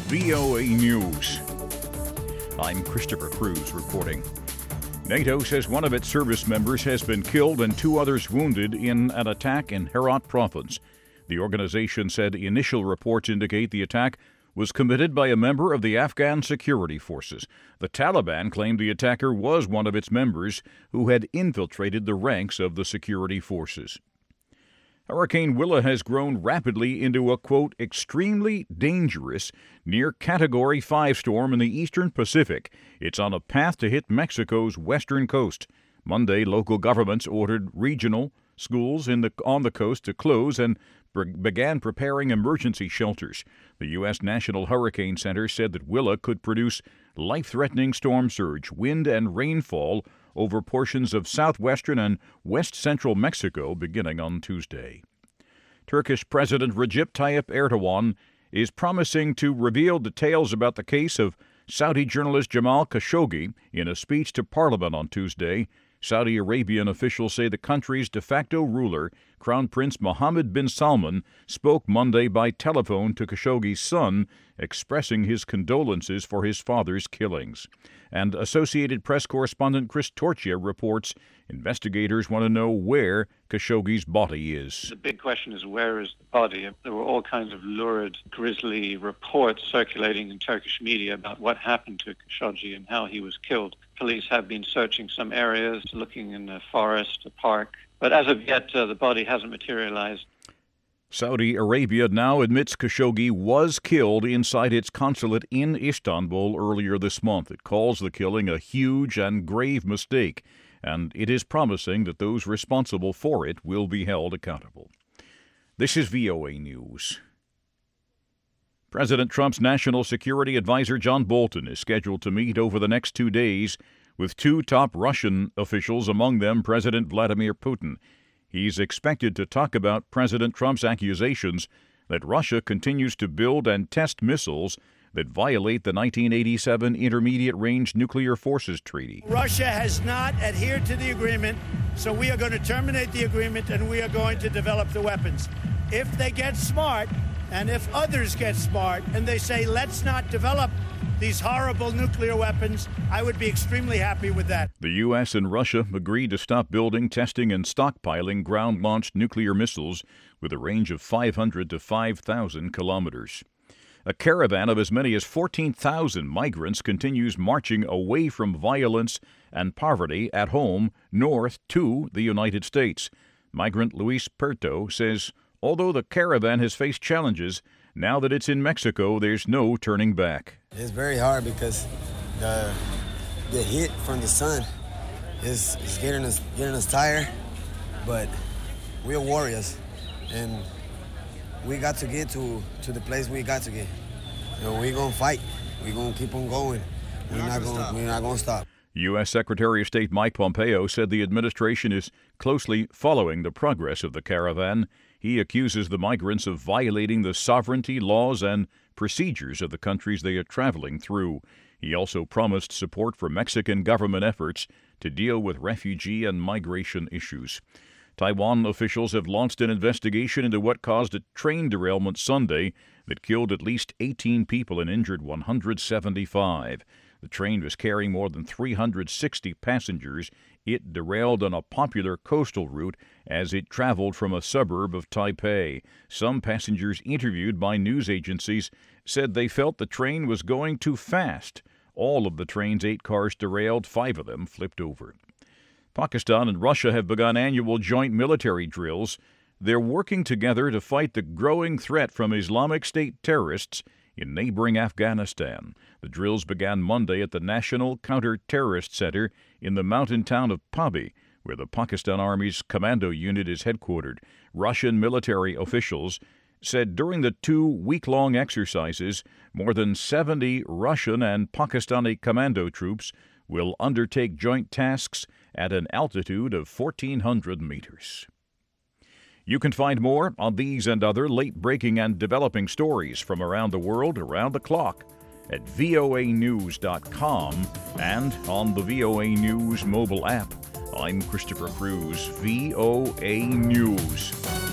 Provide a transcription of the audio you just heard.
VOA News. I'm Christopher Cruz reporting. NATO says one of its service members has been killed and 2 others wounded in an attack in Herat province. The organization said initial reports indicate the attack was committed by a member of the Afghan security forces. The Taliban claimed the attacker was one of its members who had infiltrated the ranks of the security forces. Hurricane Willa has grown rapidly into a, quote, extremely dangerous near Category 5 storm in the eastern Pacific. It's on a path to hit Mexico's western coast. Monday, local governments ordered regional schools on the coast to close and began preparing emergency shelters. The U.S. National Hurricane Center said that Willa could produce life-threatening storm surge, wind, and rainfall over portions of southwestern and west-central Mexico beginning on Tuesday. Turkish President Recep Tayyip Erdogan is promising to reveal details about the case of Saudi journalist Jamal Khashoggi in a speech to Parliament on Tuesday. Saudi Arabian officials say the country's de facto ruler, Crown Prince Mohammed bin Salman, spoke Monday by telephone to Khashoggi's son, expressing his condolences for his father's killings. And Associated Press correspondent Chris Torchia reports investigators want to know where Khashoggi's body is. The big question is, where is the body? There were all kinds of lurid, grisly reports circulating in Turkish media about what happened to Khashoggi and how he was killed. Police have been searching some areas, looking in the forest, a park. But as of yet, the body hasn't materialized. Saudi Arabia now admits Khashoggi was killed inside its consulate in Istanbul earlier this month. It calls the killing a huge and grave mistake, and it is promising that those responsible for it will be held accountable. This is VOA News. President Trump's National Security Advisor John Bolton is scheduled to meet over the next 2 days with 2 top Russian officials, among them President Vladimir Putin. He's expected to talk about President Trump's accusations that Russia continues to build and test missiles that violate the 1987 Intermediate Range Nuclear Forces Treaty. Russia has not adhered to the agreement, so we are going to terminate the agreement and we are going to develop the weapons. If they get smart, and if others get smart and they say, let's not develop these horrible nuclear weapons, I would be extremely happy with that. The U.S. and Russia agreed to stop building, testing, and stockpiling ground-launched nuclear missiles with a range of 500 to 5,000 kilometers. A caravan of as many as 14,000 migrants continues marching away from violence and poverty at home north to the United States. Migrant Luis Perto says, although the caravan has faced challenges, now that it's in Mexico, there's no turning back. It's very hard because the heat from the sun is getting us tired, but we're warriors, and we got to get to the place we got to get. We're going to fight. We're going to keep on going. We're not going to stop. U.S. Secretary of State Mike Pompeo said the administration is closely following the progress of the caravan. He accuses the migrants of violating the sovereignty, laws, and procedures of the countries they are traveling through. He also promised support for Mexican government efforts to deal with refugee and migration issues. Taiwan officials have launched an investigation into what caused a train derailment Sunday that killed at least 18 people and injured 175. The train was carrying more than 360 passengers. It derailed on a popular coastal route as it traveled from a suburb of Taipei. Some passengers interviewed by news agencies said they felt the train was going too fast. All of the train's 8 cars derailed, 5 of them flipped over. Pakistan and Russia have begun annual joint military drills. They're working together to fight the growing threat from Islamic State terrorists in neighboring Afghanistan. The drills began Monday at the National Counter-Terrorist Center in the mountain town of Pabi, where the Pakistan Army's commando unit is headquartered. Russian military officials said during the 2-week-long exercises, more than 70 Russian and Pakistani commando troops will undertake joint tasks at an altitude of 1,400 meters. You can find more on these and other late-breaking and developing stories from around the world around the clock at voanews.com and on the VOA News mobile app. I'm Christopher Cruz, VOA News.